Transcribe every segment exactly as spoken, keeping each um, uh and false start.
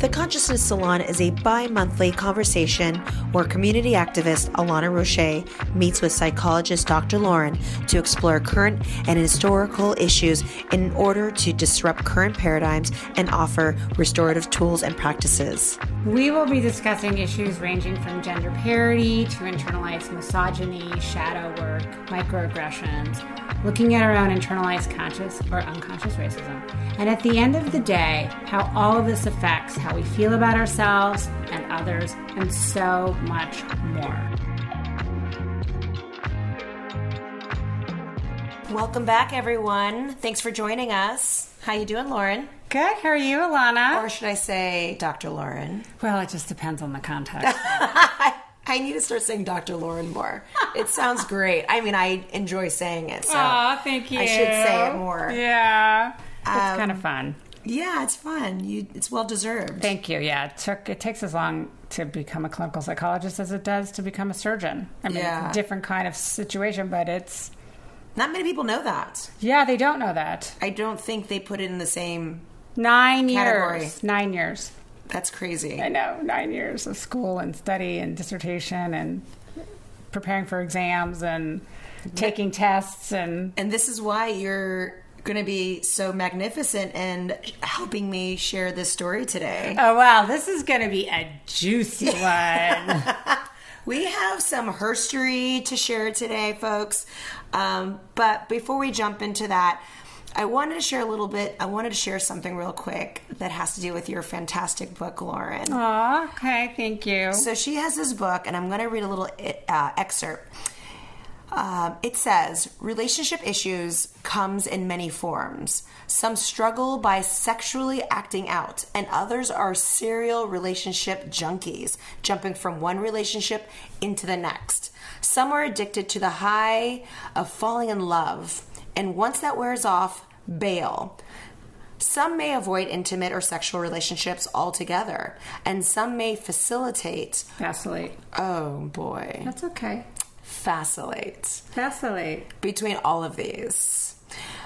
The Consciousness Salon is a bi-monthly conversation where community activist Alana Roche meets with psychologist Doctor Lauren to explore current and historical issues in order to disrupt current paradigms and offer restorative tools and practices. We will be discussing issues ranging from gender parity to internalized misogyny, shadow work, microaggressions, looking at our own internalized conscious or unconscious racism, and at the end of the day, how all of this affects how we feel about ourselves and others, and so much more. Welcome back, everyone. Thanks for joining us. How you doing, Lauren? Good. How are you, Alana? Or should I say Doctor Lauren? Well, it just depends on the context. I need to start saying Doctor Lauren more. It sounds great. I mean, I enjoy saying it. So Aw, thank you. I should say it more. Yeah. It's Um, kind of fun. Yeah, it's fun. You, it's well deserved. Thank you. Yeah, it took it takes as long to become a clinical psychologist as it does to become a surgeon. I mean, Yeah. it's a different kind of situation, but it's Not many people know that. yeah, they don't know that. I don't think they put it in the same. Nine Category. years. Nine years. That's crazy. I know. Nine years of school and study and dissertation and preparing for exams and taking tests and And this is why you're going to be so magnificent and helping me share this story today. oh wow, this is going to be a juicy one. We have some herstory to share today, folks. Um, but before we jump into that, I wanted to share a little bit. I wanted to share something real quick that has to do with your fantastic book, Lauren. Aw, okay, thank you. So she has this book, and I'm going to read a little uh, excerpt. Um, it says, relationship issues comes in many forms. Some struggle by sexually acting out, and others are serial relationship junkies, jumping from one relationship into the next. Some are addicted to the high of falling in love, and once that wears off, bail. Some may avoid intimate or sexual relationships altogether, and some may facilitate. Vacillate. Oh boy. That's okay. Facilitate Vacillate. between all of these.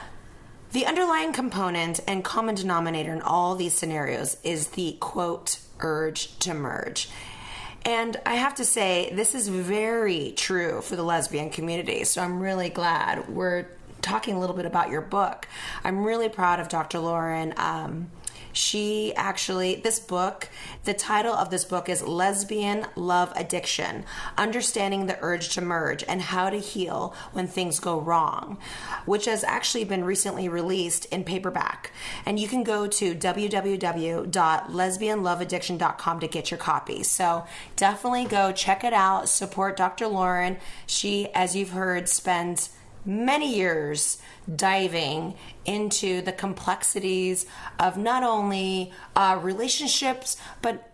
The underlying component and common denominator in all these scenarios is the, quote, urge to merge. And I have to say, this is very true for the lesbian community, so I'm really glad we're talking a little bit about your book. I'm really proud of Doctor Lauren. Um, she actually, this book, the title of this book is Lesbian Love Addiction, Understanding the Urge to Merge and How to Heal When Things Go Wrong, which has actually been recently released in paperback. And you can go to w w w dot lesbian love addiction dot com to get your copy. So definitely go check it out, support Doctor Lauren. She, as you've heard, spends many years diving into the complexities of not only uh, relationships, but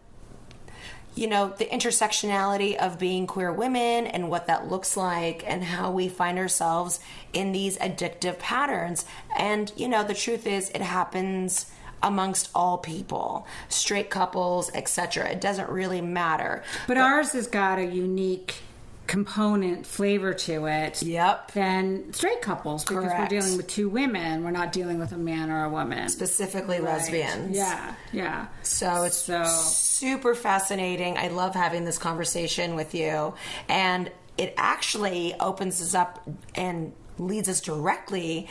you know, the intersectionality of being queer women and what that looks like and how we find ourselves in these addictive patterns. And you know, the truth is it happens amongst all people, straight couples, et cetera. It doesn't really matter. But, but ours has got a unique component flavor to it Yep. than straight couples because Correct. we're dealing with two women. We're not dealing with a man or a woman. Specifically lesbians. Yeah, yeah. So it's So- super fascinating. I love having this conversation with you. And it actually opens us up and leads us directly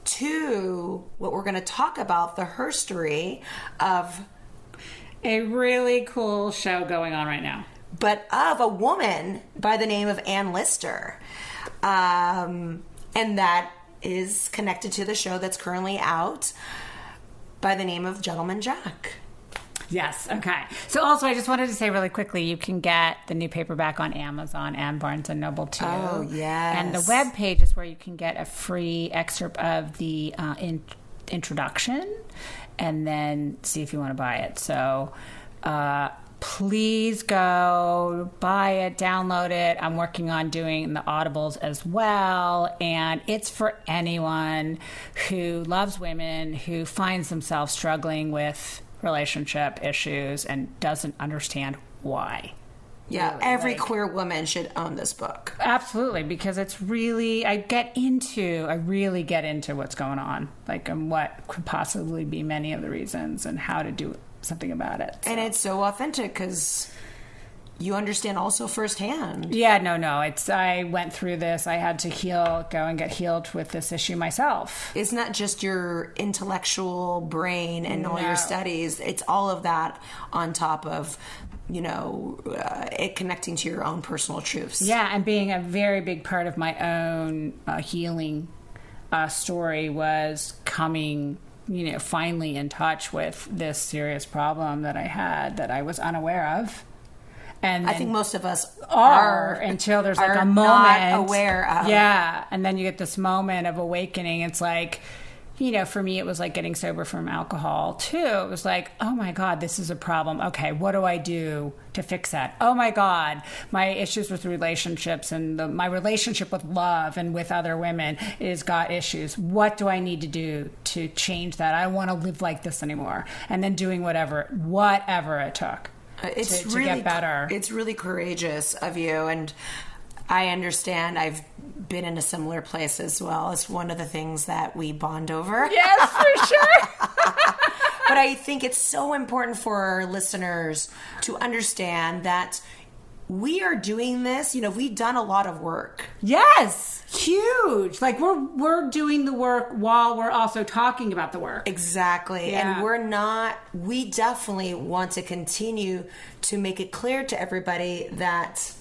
to what we're going to talk about, the herstory of, A really cool show going on right now. but of a woman by the name of Ann Lister. Um, and that is connected to the show that's currently out by the name of Gentleman Jack. Yes. Okay. So also, I just wanted to say really quickly, you can get the new paperback on Amazon and Barnes and Noble too. Oh, yes. And the web page is where you can get a free excerpt of the uh, in- introduction, and then see if you want to buy it. So. Uh, Please go buy it, download it. I'm working on doing the audibles as well. And it's for anyone who loves women, who finds themselves struggling with relationship issues and doesn't understand why. Yeah, Really, every like- queer woman should own this book. Absolutely, because it's really, I get into, I really get into what's going on, like, and what could possibly be many of the reasons and how to do something about it. And it's so authentic because you understand also firsthand. Yeah, no, no. It's I went through this. I had to heal, go and get healed with this issue myself. It's not just your intellectual brain and all No. your studies. It's all of that on top of, you know, uh, it connecting to your own personal truths. Yeah, and being a very big part of my own uh, healing uh, story was coming, you know, finally in touch with this serious problem that I had that I was unaware of. And I then think most of us are are until there's like are a not moment aware of. Yeah, and then you get this moment of awakening. It's like, you know, for me it was like getting sober from alcohol too. It was like, oh my God, this is a problem. Okay, what do I do to fix that? Oh my God, my issues with relationships and the, my relationship with love and with other women is got issues. What do I need to do to change that? I don't want to live like this anymore. And then doing whatever, whatever it took. It's to, to really get better. It's really courageous of you, and I understand. I've been in a similar place as well. It's one of the things that we bond over. Yes, for sure. But I think it's so important for our listeners to understand that we are doing this. You know, we've done a lot of work. Yes, huge. Like we're we're doing the work while we're also talking about the work. Exactly. Yeah. And we're not, we definitely want to continue to make it clear to everybody that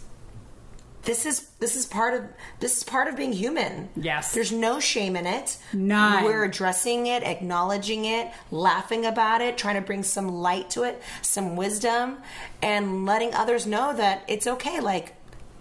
this is this is part of this is part of being human. Yes. There's no shame in it. None. We're addressing it, acknowledging it, laughing about it, trying to bring some light to it, some wisdom, and letting others know that it's okay. Like,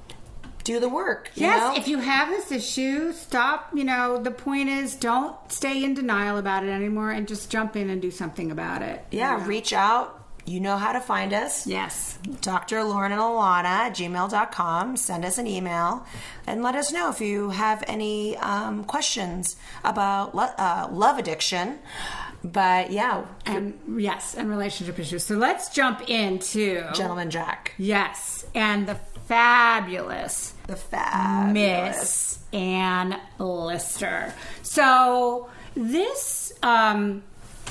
do the work. You Yes, know? if you have this issue, stop. You know, the point is don't stay in denial about it anymore and just jump in and do something about it. yeah, you know? reach out. You know how to find us. Yes. Doctor Lauren and Alana at gmail dot com. Send us an email and let us know if you have any um, questions about lo- uh, love addiction. But yeah, And yes, and relationship issues. So let's jump into Gentleman Jack. Yes, and the fabulous The fabulous. Miss Ann Lister. So this um,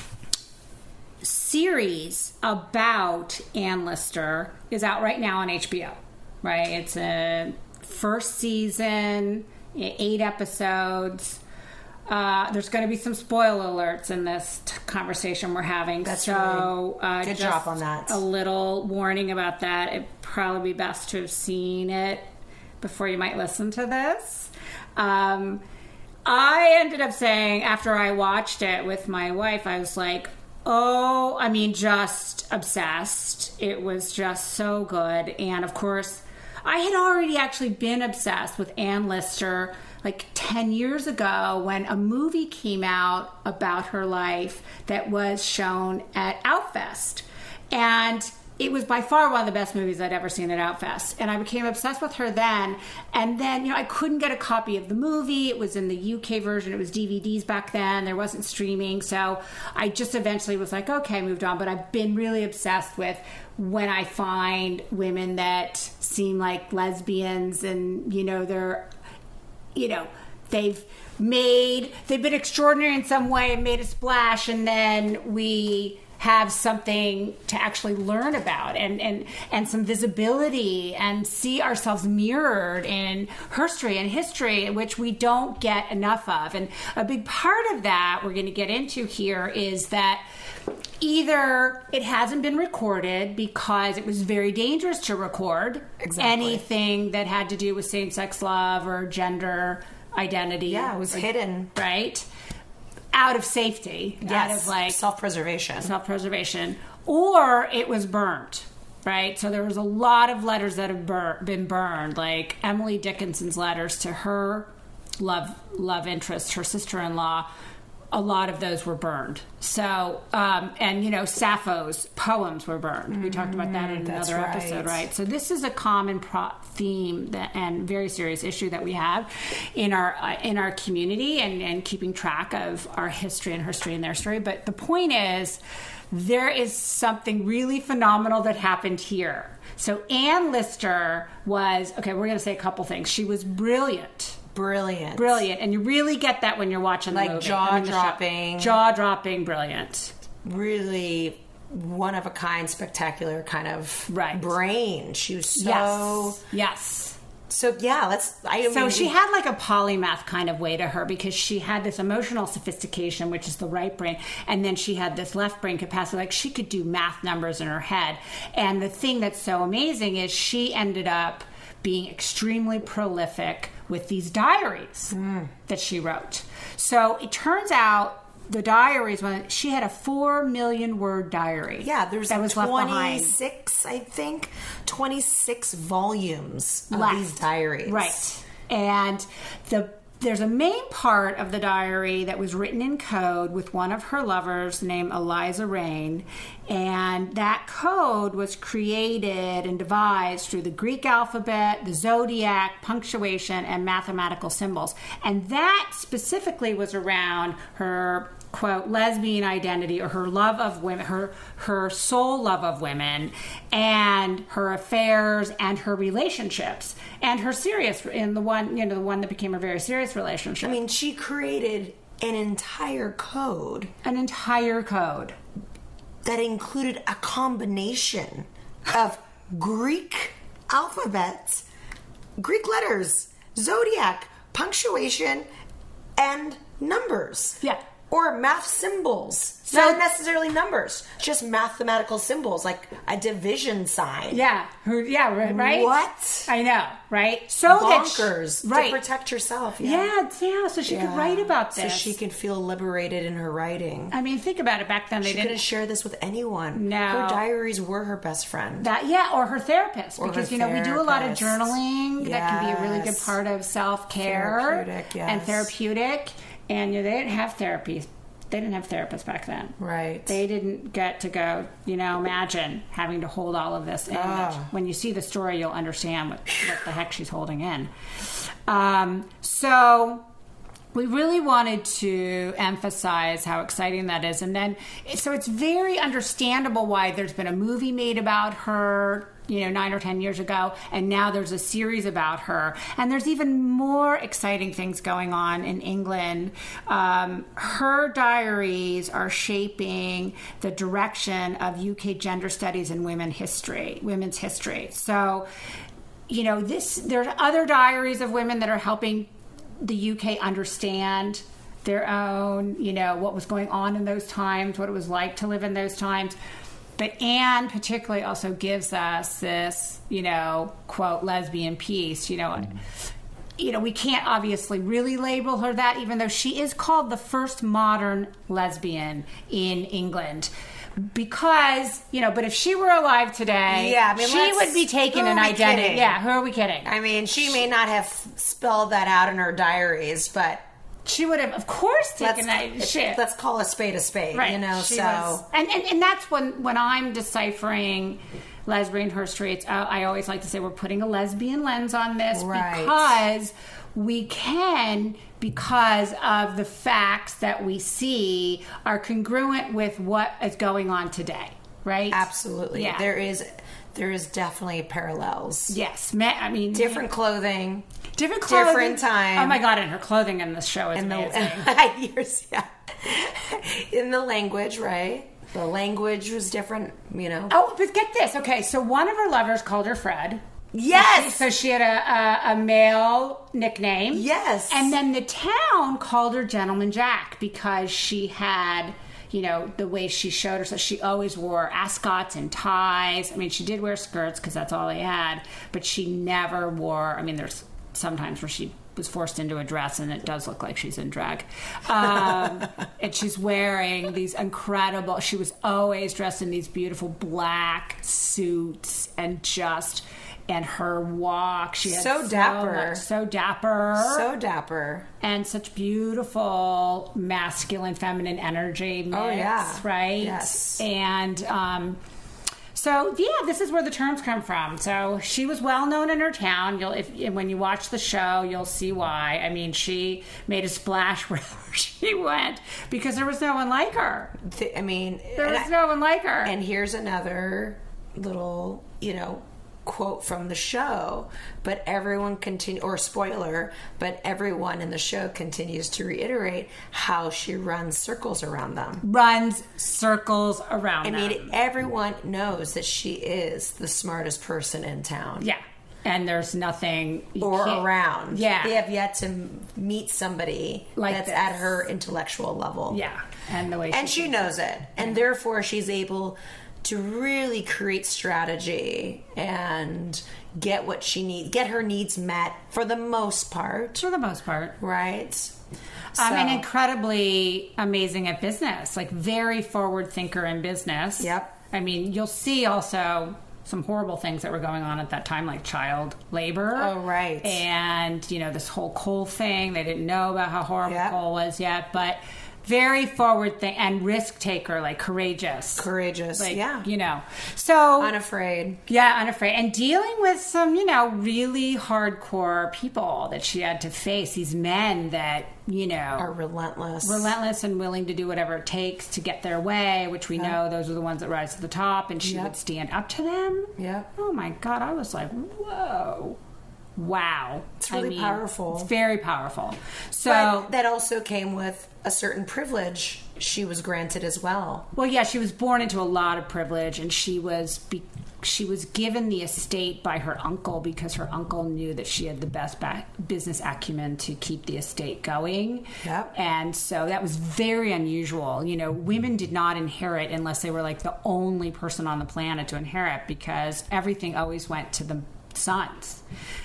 series about Ann Lister is out right now on H B O. Right, it's a first season, eight episodes. Uh, there's going to be some spoiler alerts in this t- conversation we're having. That's so really uh, good just job on that. A little warning about that. It'd probably be best to have seen it before you might listen to this. Um, I ended up saying after I watched it with my wife, I was like, oh, I mean, just obsessed. It was just so good. And of course, I had already actually been obsessed with Ann Lister like ten years ago when a movie came out about her life that was shown at Outfest. And it was by far one of the best movies I'd ever seen at Outfest. And I became obsessed with her then. And then, you know, I couldn't get a copy of the movie. It was in the U K version. It was D V Ds back then. There wasn't streaming. So I just eventually was like, okay, moved on. But I've been really obsessed with when I find women that seem like lesbians and, you know, they're, you know, they've made, they've been extraordinary in some way and made a splash, and then we have something to actually learn about and, and, and some visibility and see ourselves mirrored in history and history, which we don't get enough of. And a big part of that we're going to get into here is that either it hasn't been recorded because it was very dangerous to record Exactly. anything that had to do with same-sex love or gender identity. Yeah, it was Like, hidden. right? Out of safety, out Yes, of like self-preservation. self-preservation, or it was burnt, right? So there was a lot of letters that have bur- been burned, like Emily Dickinson's letters to her love love interest, her sister-in-law. A lot of those were burned. So, um, and you know, Sappho's poems were burned. We talked about that in that's another right. episode, right? So this is a common pro- theme that, and very serious issue that we have in our uh, in our community, and, and keeping track of our history and her story and their story. But the point is there is something really phenomenal that happened here. So Anne Lister was, okay, we're going to say a couple things. She was brilliant. Brilliant. Brilliant. And you really get that when you're watching the like movie. jaw-dropping. Jaw-dropping, brilliant. Really one of a kind, spectacular kind of right. brain. She was so... Yes. Yes. So, yeah, let's... I so mean, she had like a polymath kind of way to her because she had this emotional sophistication, which is the right brain, and then she had this left brain capacity. Like, she could do math numbers in her head. And the thing that's so amazing is she ended up being extremely prolific with these diaries mm. that she wrote. So it turns out the diaries, when she had a four million word diary. Yeah, there's that was twenty-six, I think, twenty-six volumes of left. These diaries. Right. And the there's a main part of the diary that was written in code with one of her lovers named Eliza Rain. And that code was created and devised through the Greek alphabet, the zodiac, punctuation, and mathematical symbols. And that specifically was around her, quote, lesbian identity, or her love of women, her her soul love of women, and her affairs and her relationships, and her serious, in the one, you know, the one that became a very serious relationship. I mean, she created an entire code. An entire code. That included a combination of Greek alphabets, Greek letters, zodiac, punctuation, and numbers. Yeah. Or math symbols. So, not necessarily numbers, just mathematical symbols, like a division sign. Yeah. Yeah, right? What? I know, right? So Bonkers. That she, right. To protect herself. Yeah, yeah, yeah so she yeah. could write about this. So she could feel liberated in her writing. I mean, think about it. Back then, they she didn't... couldn't share this with anyone. No. Her diaries were her best friend. That Yeah, or her therapist. Or because, her you know, therapist. we do a lot of journaling. Yes. That can be a really good part of self-care. Therapeutic, yes. And therapeutic. And you know, they didn't have therapies. They didn't have therapists back then. Right. They didn't get to go, you know, imagine having to hold all of this in. Oh. When you see the story, you'll understand what, what the heck she's holding in. Um, so we really wanted to emphasize how exciting that is. And then, so it's very understandable why there's been a movie made about her, you know, nine or ten years ago, and now there's a series about her. And there's even more exciting things going on in England. Um, her diaries are shaping the direction of U K gender studies and women history, women's history. So, you know, this, there's other diaries of women that are helping the U K understand their own, you know, what was going on in those times, what it was like to live in those times. But Anne particularly also gives us this, you know, quote, lesbian piece, you know. Mm-hmm. You know, we can't obviously really label her that, even though she is called the first modern lesbian in England. Because, you know, but if she were alive today, yeah, I mean, she would be taking an identity. Kidding? Yeah, who are we kidding? I mean, she, she may not have spelled that out in her diaries, but... She would have, of course, taken that shit. Let's call a spade a spade, right. you know, she so... Was, and, and, and that's when, when I'm deciphering lesbian history, it's, uh, I always like to say we're putting a lesbian lens on this right. because we can, because of the facts that we see are congruent with what is going on today, right? Absolutely. Yeah. There is... There is definitely parallels. Yes. I mean... Different clothing. Different clothing. Different time. Oh, my God. And her clothing in this show is in amazing. The, years, yeah. In the language, right? The language was different, you know. Oh, but get this. Okay, so one of her lovers called her Fred. Yes! So she, so she had a, a, a male nickname. Yes. And then the town called her Gentleman Jack because she had... You know, the way she showed herself, she always wore ascots and ties. I mean, she did wear skirts because that's all they had, but she never wore, I mean, there's sometimes where she was forced into a dress and it does look like she's in drag. Um, and she's wearing these incredible, she was always dressed in these beautiful black suits and just... And her walk, she had so, so dapper, much, so dapper, so dapper, and such beautiful masculine, feminine energy mix, oh yeah, right? Yes, and um, So yeah, this is where the terms come from. So she was well known in her town. You'll, if when you watch the show, you'll see why. I mean, she made a splash wherever she went because there was no one like her. The, I mean, There was I, no one like her. And here's another little, you know, quote from the show, but everyone continue or spoiler, but everyone in the show continues to reiterate how she runs circles around them. Runs circles around I them. mean, everyone knows that she is the smartest person in town. Yeah. And there's nothing you Or can't- around. Yeah. They have yet to meet somebody Like that's this. at her intellectual level. Yeah. And the way And she she knows it. And therefore she's able to really create strategy and get what she needs, get her needs met for the most part. for the most part. Right? Um, and So- incredibly amazing at business, like very forward thinker in business. Yep. I mean, you'll see also some horrible things that were going on at that time, like child labor. Oh, right. And, you know, this whole coal thing. They didn't know about how horrible Yep. coal was yet, but very forward thing and risk taker, like courageous. Courageous. Like, yeah. you know. So Unafraid. yeah, unafraid. And dealing with some, you know, really hardcore people that she had to face. These men that, you know, Are relentless. relentless and willing to do whatever it takes to get their way, which we know those are the ones that rise to the top. And she Yep. would stand up to them. Yep. Oh my God, I was like, whoa. Wow. It's really I mean, powerful. It's very powerful. So, But that also came with a certain privilege she was granted as well. well, yeah, she was born into a lot of privilege, and she was be- she was given the estate by her uncle because her uncle knew that she had the best ba- business acumen to keep the estate going. Yep. And so that was very unusual. You know, women did not inherit unless they were like the only person on the planet to inherit because everything always went to the sons.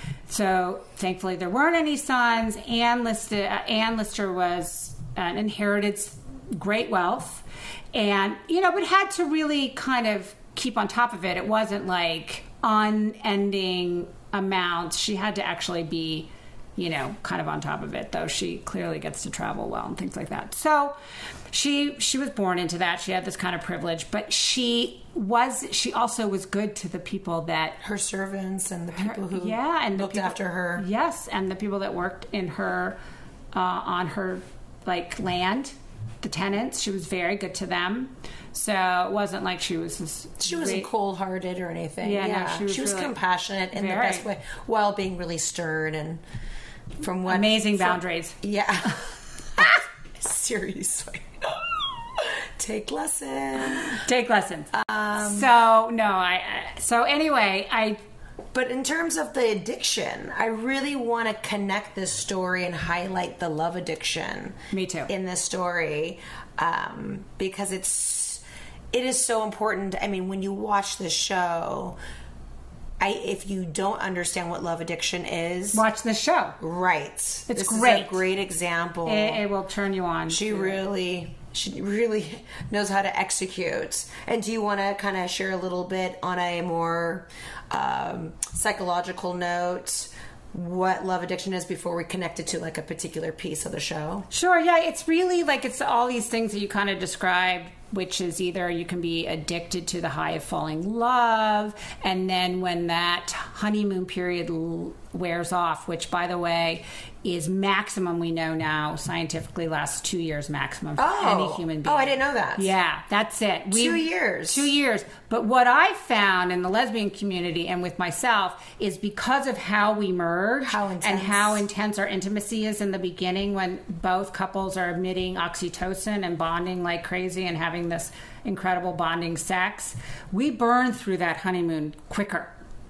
So thankfully there weren't any sons. Anne Lister, uh, Anne Lister was an inherited great wealth, and you know, but had to really kind of keep on top of it. It wasn't like unending amounts. She had to actually be, you know, kind of on top of it, though she clearly gets to travel well and things like that. So she she was born into that. She had this kind of privilege, but she was she also was good to the people that Her servants and the people who yeah, and the looked people- after her. Yes, and the people that worked in her uh, on her like land, the tenants. She was very good to them. So it wasn't like she was this She wasn't great- cold-hearted or anything. Yeah, Yeah, no, she was really- compassionate in the Very. best way, while being really stern and from what amazing from- boundaries. Yeah, seriously, take lesson. Take lessons. so no, I. I- So anyway, I. But in terms of the addiction, I really want to connect this story and highlight the love addiction. Me too. In this story, um, because it's it is so important. I mean, when you watch the show, I if you don't understand what love addiction is, Watch this show. right? It's this great. Is a great example. It, it will turn you on. She to- really, she really knows how to execute. And do you want to kind of share a little bit on a more um, psychological note what love addiction is before we connect it to like a particular piece of the show? Sure, yeah, it's really like it's all these things that you kind of described, which is either you can be addicted to the high of falling in love, and then when that honeymoon period l- wears off, which by the way is maximum, we know now scientifically lasts two years maximum for Oh. any human being. Oh, I didn't know that. Yeah, that's it. We- Two years. Two years. But what I found in the lesbian community and with myself is because of how we merge How and intense. how intense our intimacy is in the beginning when both couples are emitting oxytocin and bonding like crazy and having this incredible bonding sex, we burn through that honeymoon quicker.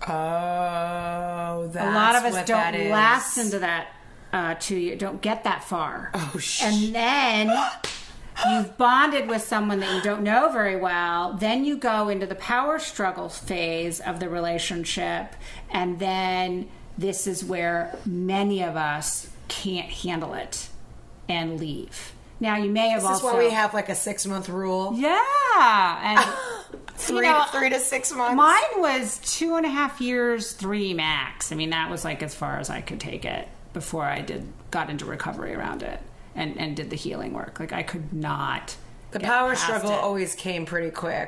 Oh, that's A lot of us what don't that is. last into that uh, two years, don't get that far. Oh, sh- And then you've bonded with someone that you don't know very well. Then you go into the power struggle phase of the relationship. And then this is where many of us can't handle it and leave. Now, you may have This is also. why we have like a six month rule. Yeah. And Three, you know, three to six months. mine was two and a half years, three max. I mean, that was like as far as I could take it before I did got into recovery around it and, and did the healing work. Like I could not. The get power past struggle it. always came pretty quick.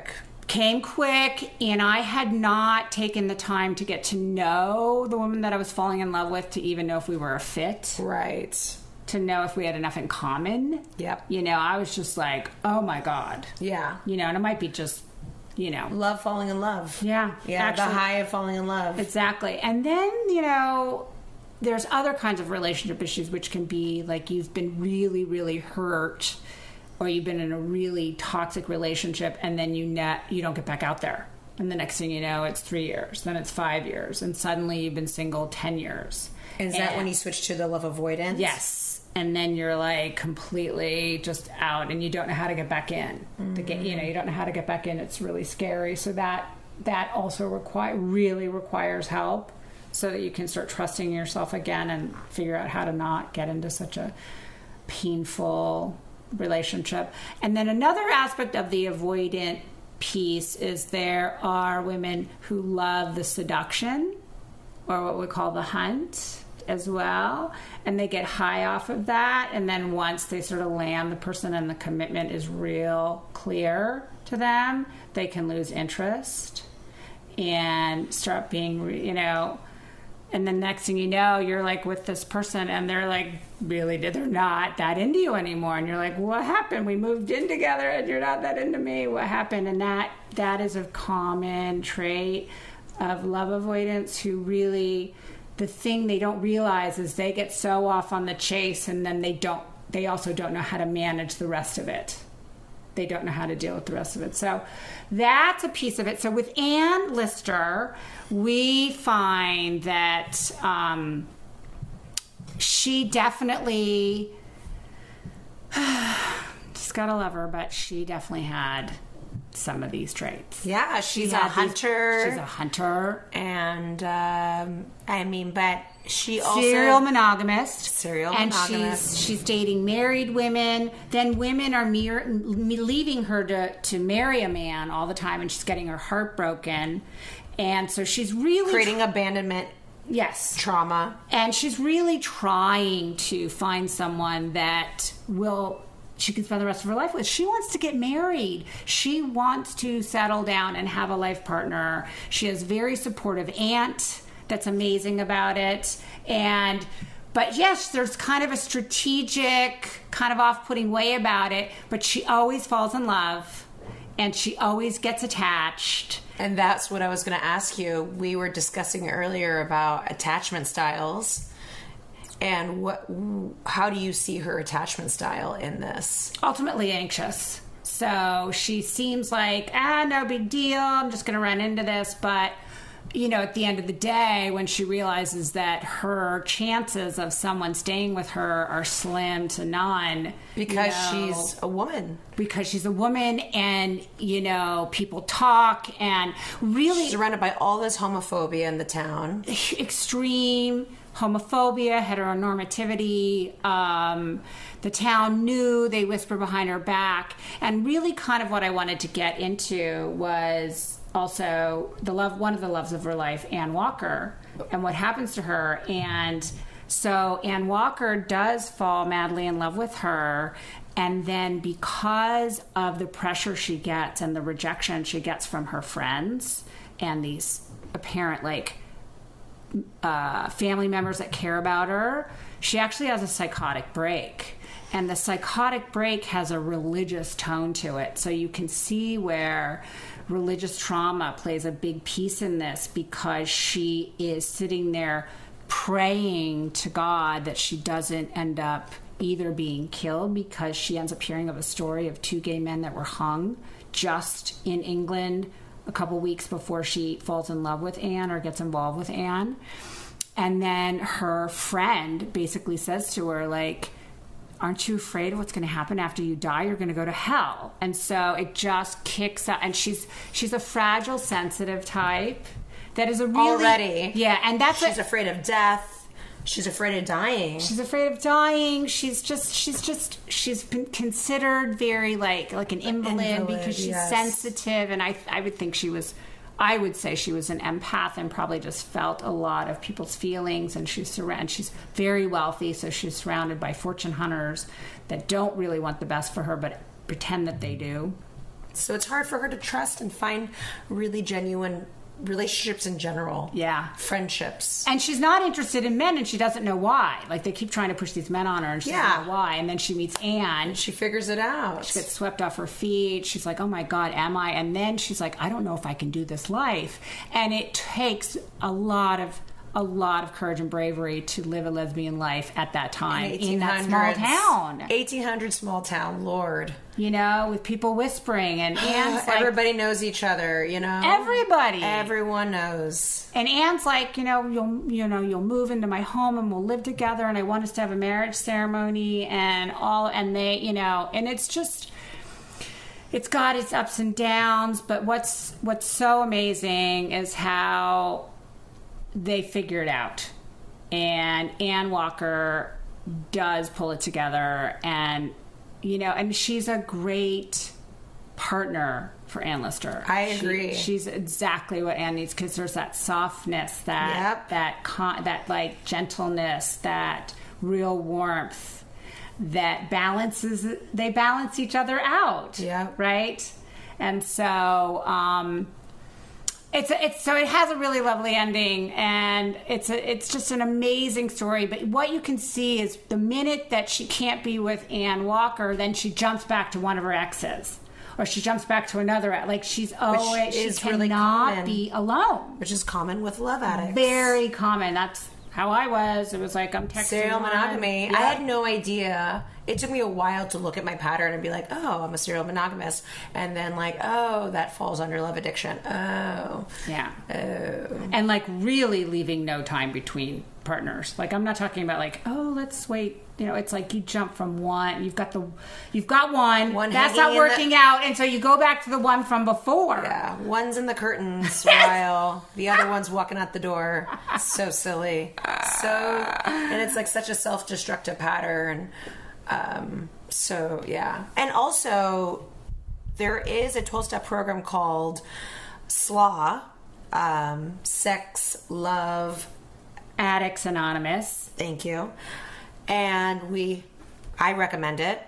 came quick, and I had not taken the time to get to know the woman that I was falling in love with to even know if we were a fit. Right. To know if we had enough in common. Yep. You know, I was just like, oh my God. Yeah. You know, and it might be just, you know. Love falling in love. Yeah. Yeah, actually, the high of falling in love. Exactly. And then, you know, there's other kinds of relationship issues, which can be like you've been really, really hurt, or you've been in a really toxic relationship, and then you net you don't get back out there. And the next thing you know, it's three years, then it's five years, and suddenly you've been single ten years. Is and, that when you switch to the love avoidance? Yes. And then you're like completely just out, and you don't know how to get back in. Mm-hmm. To get, you know, you don't know how to get back in. It's really scary. So that that also require really requires help, so that you can start trusting yourself again and figure out how to not get into such a painful relationship. And then another aspect of the avoidant piece is there are women who love the seduction, or what we call the hunt, as well, and they get high off of that, and then once they sort of land the person and the commitment is real clear to them, they can lose interest and start being, you know, and then next thing you know, you're like with this person, and they're like, really, they're not that into you anymore. And you're like, what happened? We moved in together, and you're not that into me. What happened? And that that is a common trait of love avoidance, who really, the thing they don't realize is they get so off on the chase, and then they don't, they also don't know how to manage the rest of it. They don't know how to deal with the rest of it. So that's a piece of it. So with Ann Lister, we find that um, she definitely, just gotta love her, but she definitely had some of these traits. Yeah, she's She a had hunter. These, she's a hunter. And, um, I mean, but she also... Serial monogamist. Serial and monogamist. she's she's dating married women. Then women are mere, leaving her to, to marry a man all the time, and she's getting her heart broken. And so she's really... Creating abandonment Yes. trauma. And she's really trying to find someone that will... she can spend the rest of her life with. She wants to get married. She wants to settle down and have a life partner. She has very supportive aunt that's amazing about it. And but yes, there's kind of a strategic, kind of off-putting way about it, but she always falls in love, and she always gets attached. And that's what I was going to ask you. We were discussing earlier about attachment styles. And what? How do you see her attachment style in this? Ultimately anxious. So she seems like, ah, no big deal. I'm just going to run into this. But, you know, at the end of the day, when she realizes that her chances of someone staying with her are slim to none. Because you know, she's a woman. Because she's a woman, and, you know, people talk, and really... She's surrounded by all this homophobia in the town. Extreme homophobia, heteronormativity. Um, the town knew, they whisper behind her back. And really kind of what I wanted to get into was also the love, one of the loves of her life, Ann Walker, and what happens to her. And so Ann Walker does fall madly in love with her. And then because of the pressure she gets and the rejection she gets from her friends and these apparent, like, Uh, family members that care about her, she actually has a psychotic break. And the psychotic break has a religious tone to it. So you can see where religious trauma plays a big piece in this, because she is sitting there praying to God that she doesn't end up either being killed, because she ends up hearing of a story of two gay men that were hung just in England a couple weeks before she falls in love with Anne or gets involved with Anne. And then her friend basically says to her, like, aren't you afraid of what's going to happen after you die? You're going to go to hell. And so it just kicks up. And she's she's a fragile, sensitive type that is a really... Already. Yeah, and that's... She's a, afraid of death. She's afraid of dying. She's afraid of dying. She's just, she's just, she's been considered very like, like an invalid, Invalid, because she's yes. sensitive. And I, I would think she was, I would say she was an empath and probably just felt a lot of people's feelings. And she's surrounded, she's very wealthy. So she's surrounded by fortune hunters that don't really want the best for her, but pretend that they do. So it's hard for her to trust and find really genuine relationships in general. Yeah. Friendships. And she's not interested in men, and she doesn't know why. Like, they keep trying to push these men on her, and she Yeah. doesn't know why. And then she meets Anne. She figures it out. She gets swept off her feet. She's like, oh my God, am I? And then she's like, I don't know if I can do this life. And it takes a lot of a lot of courage and bravery to live a lesbian life at that time in that small town. eighteen hundred small town, Lord. You know, with people whispering, and Anne's like, everybody knows each other, you know? Everybody. Everyone knows. And Anne's like, you know, you'll you know, you'll move into my home and we'll live together, and I want us to have a marriage ceremony and all, and they, you know, and it's just, it's got its ups and downs, but what's what's so amazing is how they figure it out. And Anne Walker does pull it together, and you know, and she's a great partner for Anne Lister. I agree. She, she's exactly what Anne needs, because there's that softness, that Yep. that con- that like gentleness, that real warmth that balances. They balance each other out. Yeah. Right. And so. um It's it's so it has a really lovely ending, and it's a, it's just an amazing story. But what you can see is the minute that she can't be with Anne Walker, then she jumps back to one of her exes, or she jumps back to another. Like, she's always she is cannot really common. be alone, Which is common with love addicts. very common. That's how I was. It was like, I'm texting Serial one. monogamy. Yeah. I had no idea. It took me a while to look at my pattern and be like, oh, I'm a serial monogamous. And then like, oh, that falls under love addiction. Oh. Yeah. Oh. And like really leaving no time between partners. Like, I'm not talking about like, oh, let's wait. You know, it's like you jump from one. You've got the, you've got one. One that's hanging not in working the- out, and so you go back to the one from before. Yeah. One's in the curtains while the other one's walking out the door. So silly. So, and it's like such a self-destructive pattern. Um, so yeah. And also there is a twelve-step program called S L A, um, Sex, Love, Addicts Anonymous. Thank you. And we, I recommend it.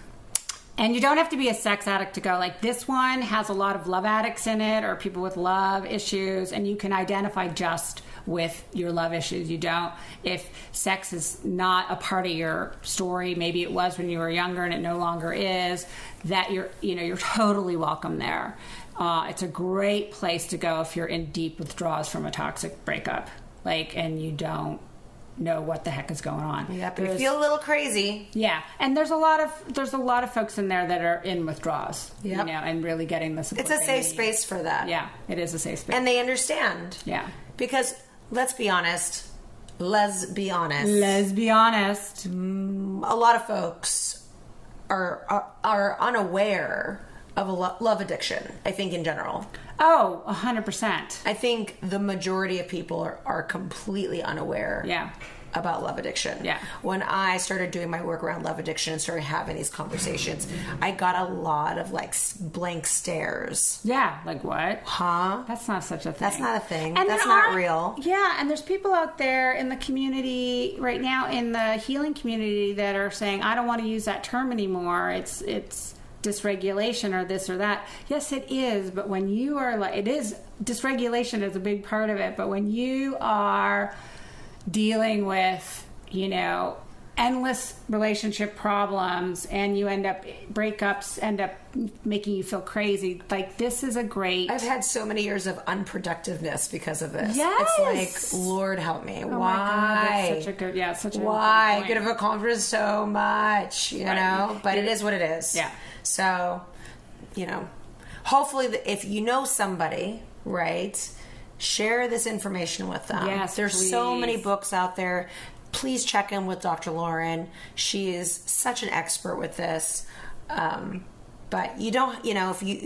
And you don't have to be a sex addict to go. Like, this one has a lot of love addicts in it, or people with love issues, and you can identify just with your love issues. You don't, if sex is not a part of your story, maybe it was when you were younger and it no longer is, that you're, you know, you're totally welcome there. Uh, it's a great place to go if you're in deep withdrawals from a toxic breakup, like, and you don't know what the heck is going on. Yep. You There's- feel a little crazy. yeah, and there's a lot of there's a lot of folks in there that are in withdrawals, Yep. you know, and really getting the support. It's a they safe need. space for that. Yeah, it is a safe space. And they understand. yeah, Because let's be honest. Let's be honest. let's be honest. a lot of folks are are, are unaware of a lo- love addiction, I think, in general. Oh, a hundred percent. I think the majority of people are, are completely unaware Yeah. about love addiction. Yeah. When I started doing my work around love addiction and started having these conversations, I got a lot of like s- blank stares. Yeah, like what? Huh? That's not such a thing. That's not a thing. And That's there not are- real. Yeah, and there's people out there in the community right now, in the healing community, that are saying, I don't want to use that term anymore. It's it's dysregulation or this or that. Yes, it is, but when you are like, it is, dysregulation is a big part of it, but when you are dealing with, you know, endless relationship problems, and you end up, breakups end up making you feel crazy, like, this is a great... I've had so many years of unproductiveness because of this. Yes. It's like, Lord help me. Oh Why? my God, that's such a good, yeah, such a Why? good Could point. have accomplished so much, you Right. know? But it You're- is what it is. Yeah. So, you know, hopefully the, if you know somebody, right, share this information with them. Yes, There's so please. many books out there. Please check in with Doctor Lauren. She is such an expert with this. Um, but you don't, you know, if you,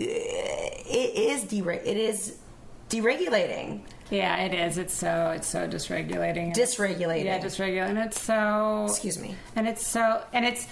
it is dere- it is deregulating, Yeah, it is. It's so it's so dysregulating. dysregulating. Yeah, dysregulating. And it's so Excuse me. And it's so and it's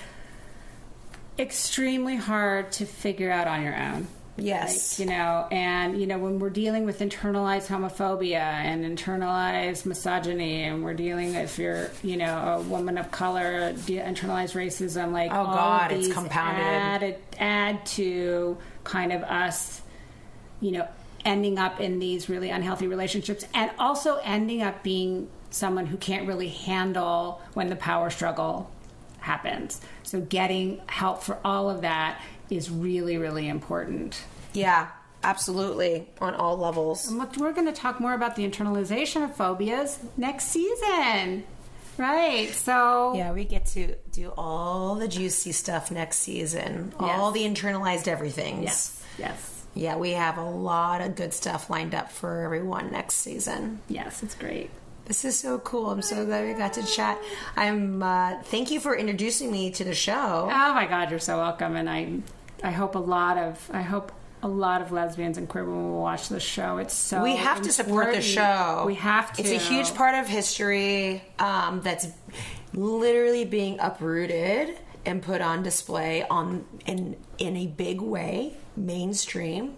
extremely hard to figure out on your own. Yes. Like, you know, and you know, when we're dealing with internalized homophobia and internalized misogyny, and we're dealing, if you're, you know, a woman of color, de- internalized racism, like, Oh, all God, of it's these compounded. add, add to kind of us, you know, ending up in these really unhealthy relationships, and also ending up being someone who can't really handle when the power struggle happens. So getting help for all of that is really, really important. Yeah, absolutely, on all levels. And look, we're going to talk more about the internalization of phobias next season. Right, so... Yeah, we get to do all the juicy stuff next season. Yes. All the internalized everythings. Yes, yes. Yeah, we have a lot of good stuff lined up for everyone next season. Yes, it's great. This is so cool. I'm so glad we got to chat. I'm. Uh, thank you for introducing me to the show. Oh my God, you're so welcome, and I, I hope a lot of, I hope a lot of lesbians and queer women will watch this show. It's so we have to support the important. show. We have to. It's a huge part of history um, that's literally being uprooted and put on display on in in a big way, mainstream.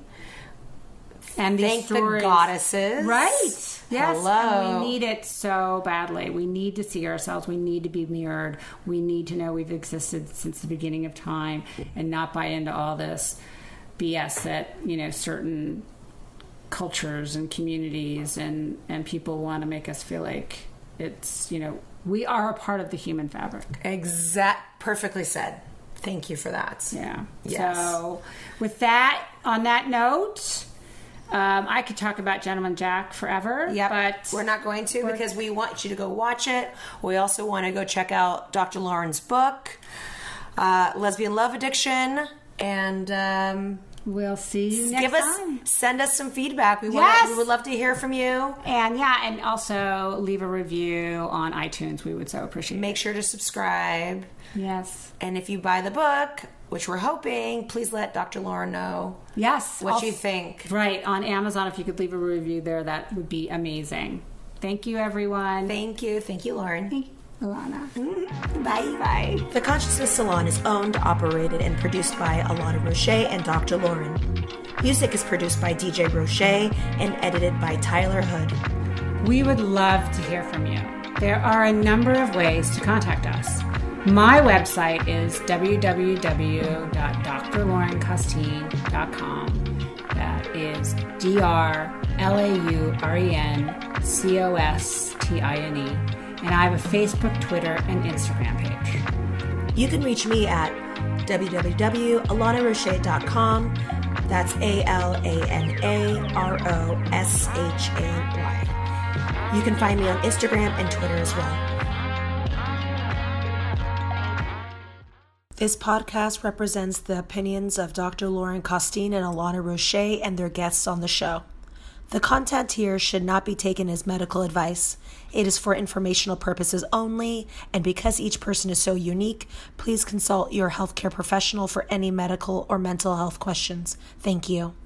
And these Thank stories, the goddesses. Right. Yes. Hello. And we need it so badly. We need to see ourselves. We need to be mirrored. We need to know we've existed since the beginning of time and not buy into all this B S that, you know, certain cultures and communities and, and people want to make us feel like it's, you know, we are a part of the human fabric. Exact. Perfectly said. Thank you for that. Yeah. Yes. So with that, on that note... Um, I could talk about Gentleman Jack forever, yep. but we're not going to because we want you to go watch it. We also want to go check out Doctor Lauren's book, uh, Lesbian Love Addiction, and um, we'll see you next give us, time. Send us some feedback. We yes. want, we would love to hear from you. And yeah, and also leave a review on iTunes. We would so appreciate Make it. sure to subscribe. Yes. And if you buy the book, which we're hoping, please let Doctor Lauren know. Yes. What also, you think. Right. On Amazon, if you could leave a review there, that would be amazing. Thank you, everyone. Thank you. Thank you, Lauren. Thank you, Alana. Mm-hmm. Bye. Bye. The Consciousness Salon is owned, operated, and produced by Alana Roche and Doctor Lauren. Music is produced by D J Roche and edited by Tyler Hood. We would love to hear from you. There are a number of ways to contact us. My website is w w w dot dr lauren costine dot com. That is D R L A U R E N C O S T I N E. And I have a Facebook, Twitter, and Instagram page. You can reach me at w w w dot alana roche dot com. That's A L A N A R O S H A Y. You can find me on Instagram and Twitter as well. This podcast represents the opinions of Doctor Lauren Costine and Alana Roche and their guests on the show. The content here should not be taken as medical advice. It is for informational purposes only, and because each person is so unique, please consult your healthcare professional for any medical or mental health questions. Thank you.